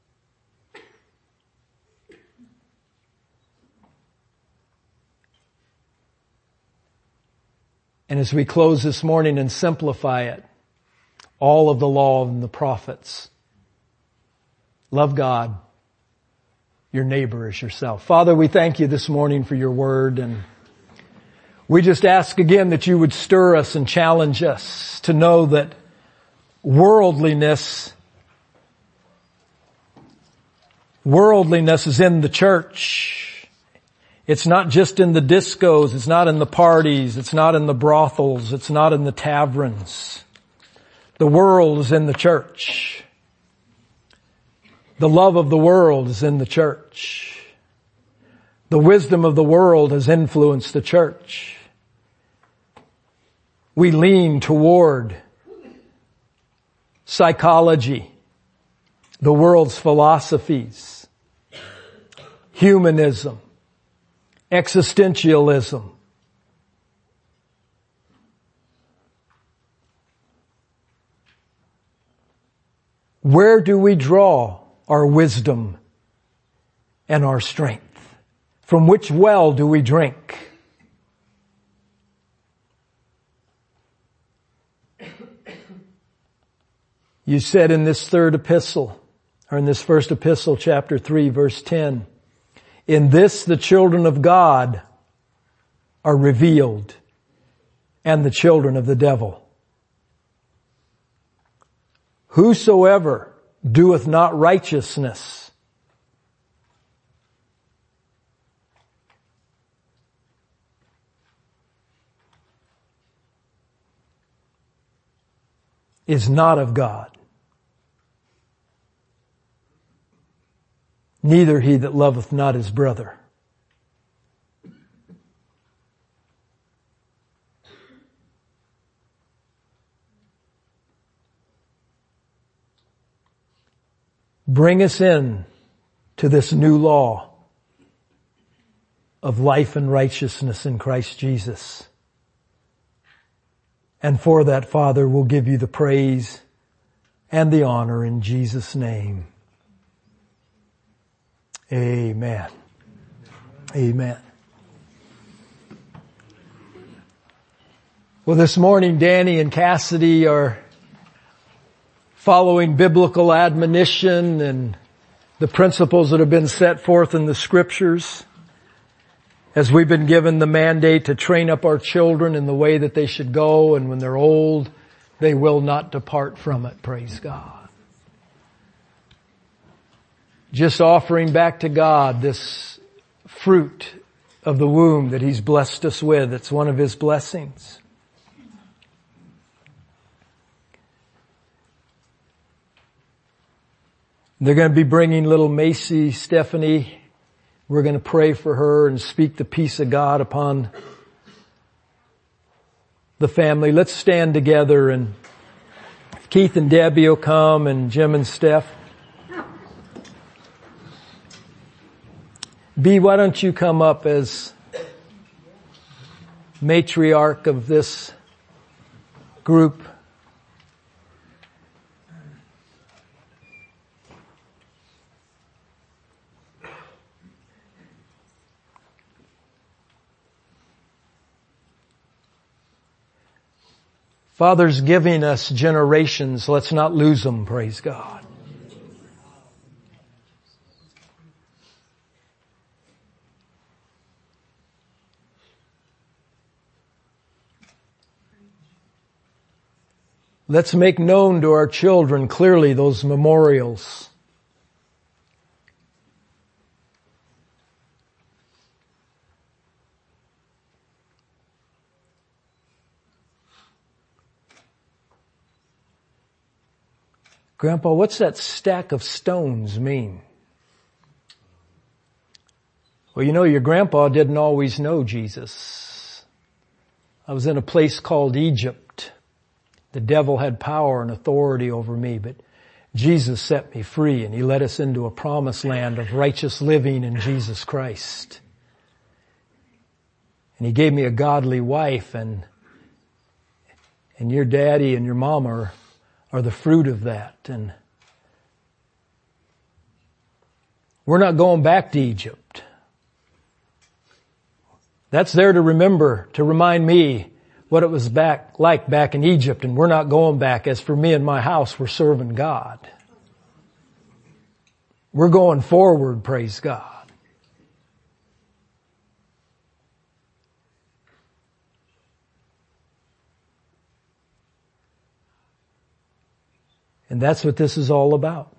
S1: And as we close this morning and simplify it, all of the law and the prophets, love God, your neighbor as yourself. Father, we thank you this morning for your word, and we just ask again that you would stir us and challenge us to know that Worldliness, worldliness is in the church. It's not just in the discos, it's not in the parties, it's not in the brothels, it's not in the taverns. The world is in the church. The love of the world is in the church. The wisdom of the world has influenced the church. We lean toward psychology, the world's philosophies, humanism, existentialism. Where do we draw our wisdom and our strength? From which well do we drink? You said in this third epistle, or in this first epistle, chapter three, verse ten, in this the children of God are revealed, and the children of the devil. Whosoever doeth not righteousness, is not of God. Neither he that loveth not his brother. Bring us in to this new law of life and righteousness in Christ Jesus. And for that, Father, we'll give you the praise and the honor in Jesus' name. Amen. Amen. Well, this morning, Danny and Cassidy are following biblical admonition and the principles that have been set forth in the Scriptures, as we've been given the mandate to train up our children in the way that they should go, and when they're old, they will not depart from it. Praise God. Just offering back to God this fruit of the womb that He's blessed us with. It's one of His blessings. They're going to be bringing little Macy, Stephanie. We're going to pray for her and speak the peace of God upon the family. Let's stand together, and Keith and Debbie will come, and Jim and Steph. B, why don't you come up as matriarch of this group? Father's giving us generations. Let's not lose them, praise God. Let's make known to our children clearly those memorials. Grandpa, what's that stack of stones mean? Well, you know, your grandpa didn't always know Jesus. I was in a place called Egypt. The devil had power and authority over me, but Jesus set me free, and He led us into a promised land of righteous living in Jesus Christ. And He gave me a godly wife, and and your daddy and your mama are are the fruit of that. And we're not going back to Egypt. That's there to remember, to remind me what it was back like back in Egypt, and we're not going back. As for me and my house, we're serving God. We're going forward, praise God. And that's what this is all about.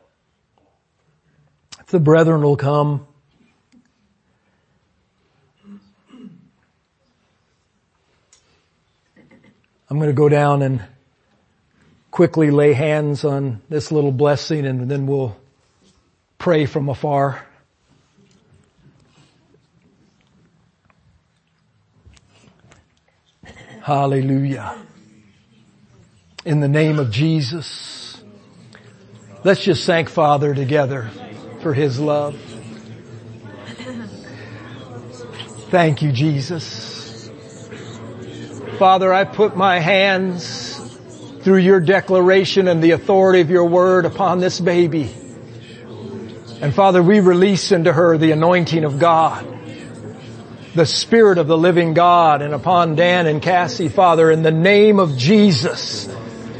S1: If the brethren will come, I'm going to go down and quickly lay hands on this little blessing, and then we'll pray from afar. Hallelujah. In the name of Jesus. Let's just thank Father together for His love. Thank you, Jesus. Father, I put my hands through your declaration and the authority of your word upon this baby. And Father, we release into her the anointing of God, the Spirit of the living God, and upon Dan and Cassie, Father, in the name of Jesus.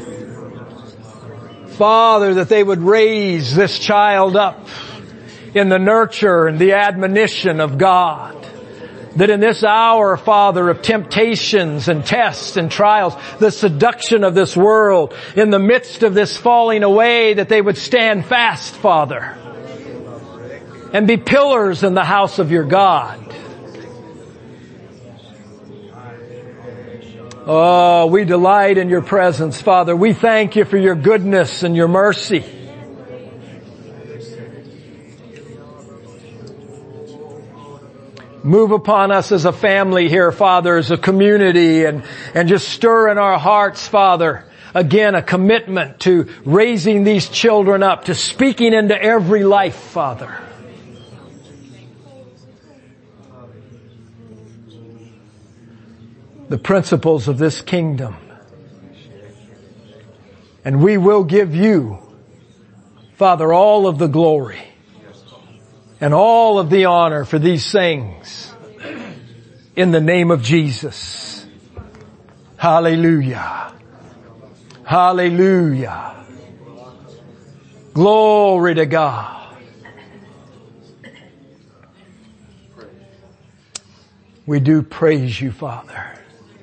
S1: Father, that they would raise this child up in the nurture and the admonition of God. That in this hour, Father, of temptations and tests and trials, the seduction of this world, in the midst of this falling away, that they would stand fast, Father, and be pillars in the house of your God. Oh, we delight in your presence, Father. We thank you for your goodness and your mercy. Move upon us as a family here, Father, as a community, and, and just stir in our hearts, Father, again, a commitment to raising these children up, to speaking into every life, Father. The principles of this kingdom. And we will give you, Father, all of the glory and all of the honor for these things in the name of Jesus. Hallelujah. Hallelujah. Glory to God. We do praise you, Father.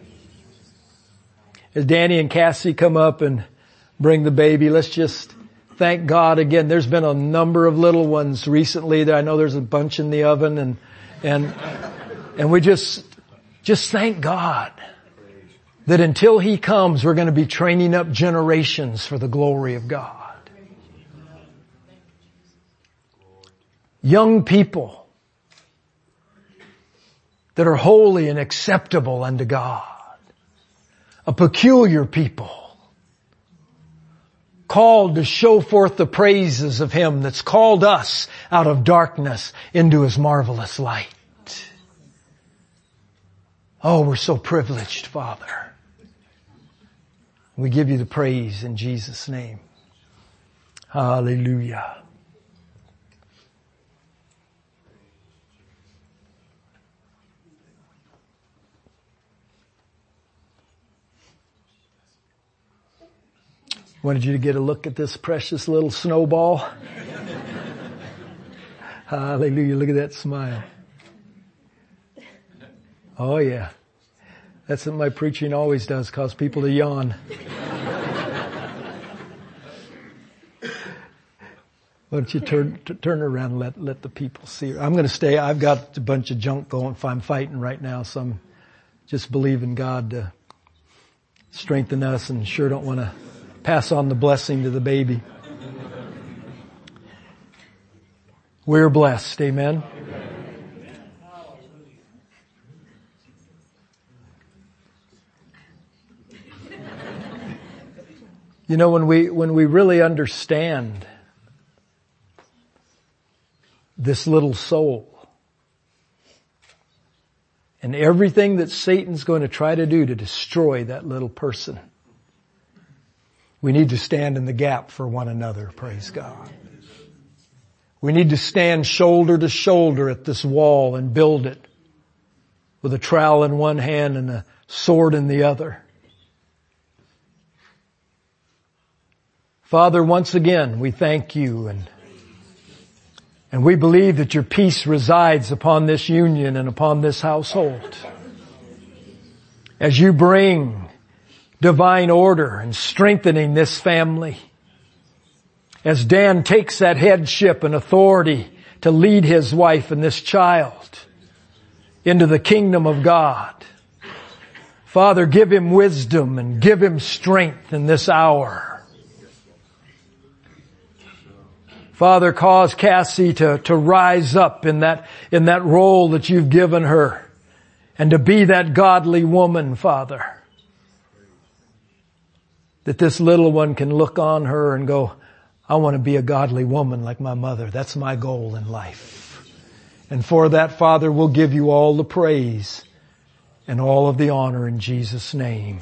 S1: As Danny and Cassie come up and bring the baby, let's just thank God again. There's been a number of little ones recently that I know there's a bunch in the oven, and, and, and we just, just thank God that until He comes, we're going to be training up generations for the glory of God. Young people that are holy and acceptable unto God. A peculiar people, called to show forth the praises of Him that's called us out of darkness into His marvelous light. Oh, we're so privileged, Father. We give you the praise in Jesus' name. Hallelujah. Wanted you to get a look at this precious little snowball. Hallelujah. Look at that smile. Oh yeah. That's what my preaching always does, cause people to yawn. Why don't you turn t- turn around and let, let the people see her. I'm going to stay. I've got a bunch of junk going. I'm fighting right now, so I'm just believing God to strengthen us, and sure don't want to pass on the blessing to the baby. We're blessed. Amen. You know, when we, when we really understand this little soul and everything that Satan's going to try to do to destroy that little person, we need to stand in the gap for one another, praise God. We need to stand shoulder to shoulder at this wall and build it with a trowel in one hand and a sword in the other. Father, once again, we thank you, and and we believe that your peace resides upon this union and upon this household. As you bring divine order and strengthening this family. As Dan takes that headship and authority to lead his wife and this child into the kingdom of God. Father, give him wisdom and give him strength in this hour. Father, cause Cassie to, to rise up in that, in that role that you've given her, and to be that godly woman, Father. That this little one can look on her and go, I want to be a godly woman like my mother. That's my goal in life. And for that, Father, we'll give you all the praise and all of the honor in Jesus' name.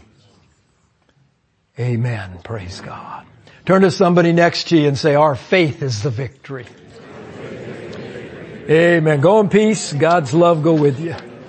S1: Amen. Praise God. Turn to somebody next to you and say, our faith is the victory. Amen. Go in peace. God's love go with you.